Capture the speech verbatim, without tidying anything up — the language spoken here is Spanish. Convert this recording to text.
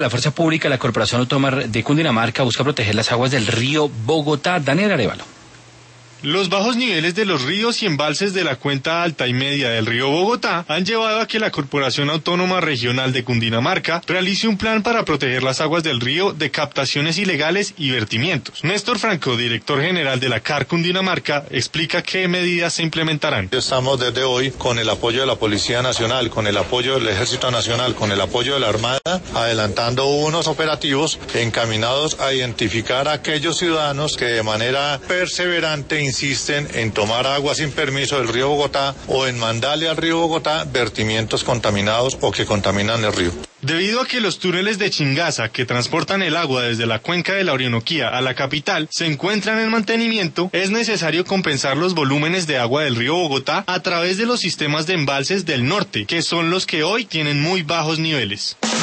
La Fuerza Pública, la Corporación Autónoma de Cundinamarca, busca proteger las aguas del río Bogotá. Daniel Arévalo. Los bajos niveles de los ríos y embalses de la cuenca alta y media del río Bogotá han llevado a que la Corporación Autónoma Regional de Cundinamarca realice un plan para proteger las aguas del río de captaciones ilegales y vertimientos. Néstor Franco, director general de la C A R Cundinamarca, explica qué medidas se implementarán. Estamos desde hoy con el apoyo de la Policía Nacional, con el apoyo del Ejército Nacional, con el apoyo de la Armada, adelantando unos operativos encaminados a identificar a aquellos ciudadanos que de manera perseverante insisten en tomar agua sin permiso del río Bogotá o en mandarle al río Bogotá vertimientos contaminados o que contaminan el río. Debido a que los túneles de Chingaza que transportan el agua desde la cuenca de la Orinoquía a la capital se encuentran en mantenimiento, es necesario compensar los volúmenes de agua del río Bogotá a través de los sistemas de embalses del norte, que son los que hoy tienen muy bajos niveles.